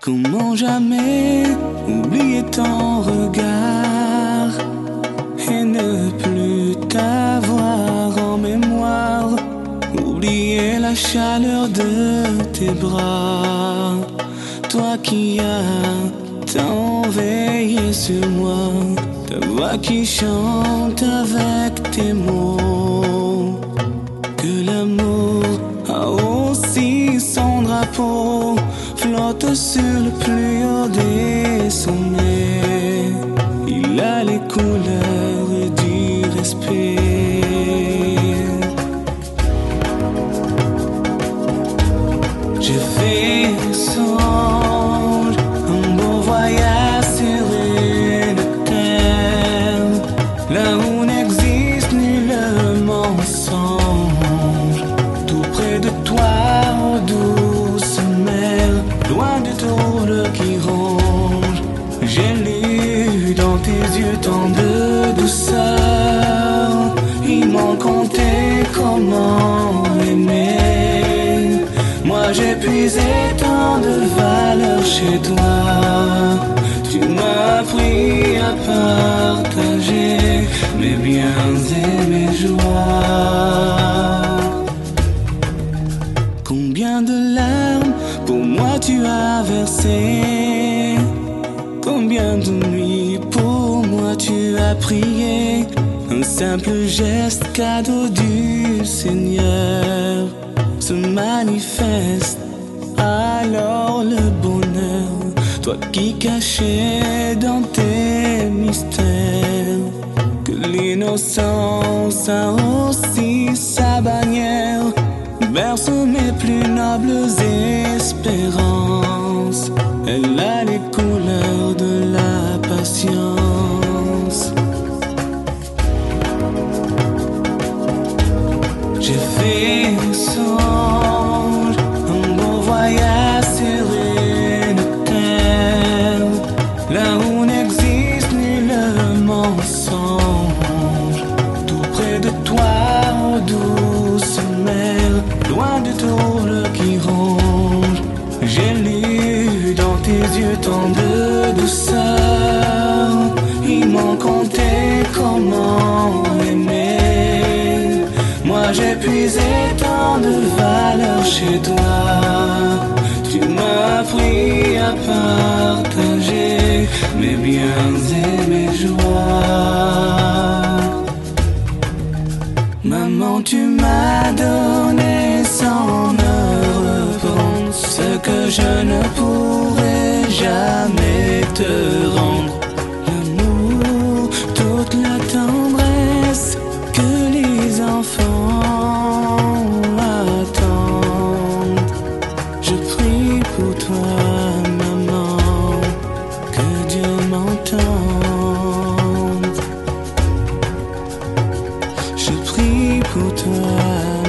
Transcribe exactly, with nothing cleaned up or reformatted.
Comment jamais oublier ton regard et ne plus t'avoir en mémoire, oublier la chaleur de tes bras, toi qui as tant veillé sur moi, ta voix qui chante avec tes mots, que l'amour a aussi son drapeau, flotte sur le plus haut des sommets. Il a les couleurs du respect. J'ai fait un songe, un beau voyage sur une terre, là où n'existe nul mensonge, tout près de toi, ô douce mer, loin du tour qui ronge. J'ai lu dans tes yeux tant de douceur, ils m'ont conté comment aimer. Moi j'ai puisé tant de valeur chez toi, tu m'as appris à partager mes biens et mes joies. Combien de larmes pour moi tu as versé, combien de nuits pour moi tu as prié. Un simple geste, cadeau du Seigneur, se manifeste alors le bonheur. Toi qui cachais dans tes mystères que l'innocence a aussi sa bannière, berce mes plus nobles espérances. Elle a les couleurs de la patience. J'ai fait un songe, un beau voyage sur une terre, là où n'existe nul mensonge, tout près de toi, ô douce mer, loin du tour qui ronge. J'ai lu dans tes yeux tant de douceur, ils m'ont conté comment aimer. Moi j'ai puisé tant de valeur chez toi, tu m'as appris à partager mes biens et mes joies. Maman, tu m'as donné sans me reprendre ce que je ne pourrai jamais te rendre. L'amour, toute la tendresse que les enfants attendent. Je prie pour toi, maman, que Dieu m'entende. Je prie pour toi.